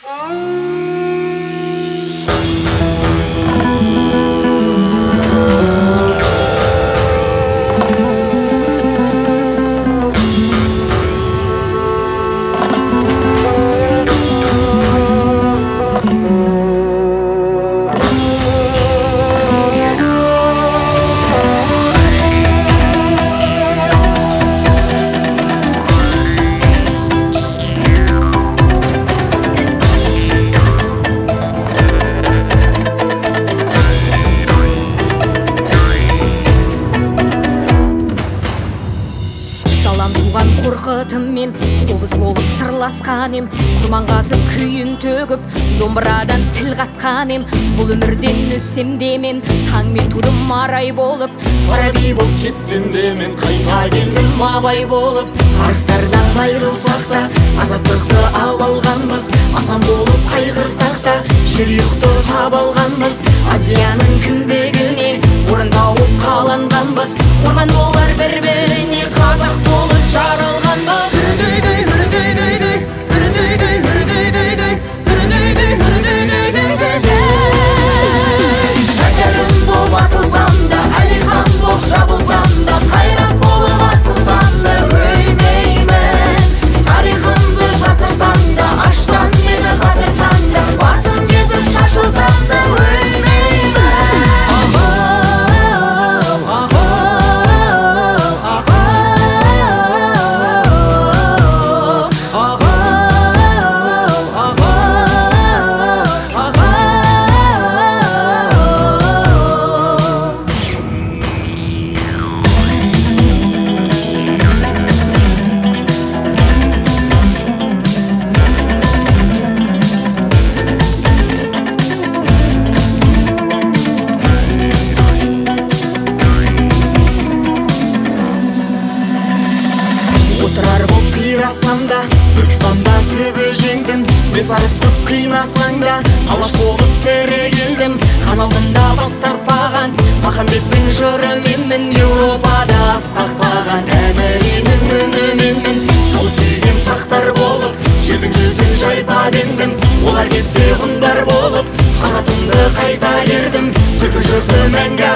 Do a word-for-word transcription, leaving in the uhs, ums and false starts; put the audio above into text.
Қорқытыммен қобыз болып сырласқан ем, құрманғазы күйін төгіп домбырадан тіл қатқан ем. Бұл өмірден өтсем де мен таңмен тудым арай болып, Фараби болып кетсем де мен қайта келдім абай болып. Арыстардан айрылсақ та азаттықты ала алғанбыз, асан болып қайғырсақ та жүректі таба алғанбыз. Азияның кіндігіне орын тауып қаланғанбыз, қорған болар бір-біріне қазақ болып жаралғанбыз. Үрдейдей, үрдейдей, үрдейдей, үрдейдей, үрдейдей, үрдейдей. Шәкәрім болып атылсам да, Әлихан болып жабылсам да, қайрат болып асылсам да өлмеймін. Тарихымды жасырсам да, аштан мені қатырсам да, басым кетіп шашылсам да өлмеймін. Отырар болып қирасам да, Түркістанда түбі жеңдім. Бесарыстып қинасаң да, алаш болып тірі келдім. Хан алдында бас тартпаған, Махамбеттің жырыменмін. Еуропада асқақтаған әміренің үніменмін. Сол күйген сақтар болып, жердің жүзін жайпап ендім. Олар кетсе ғұндар болып, қанатымды қайта ердім. Түркі жұрты мәңгі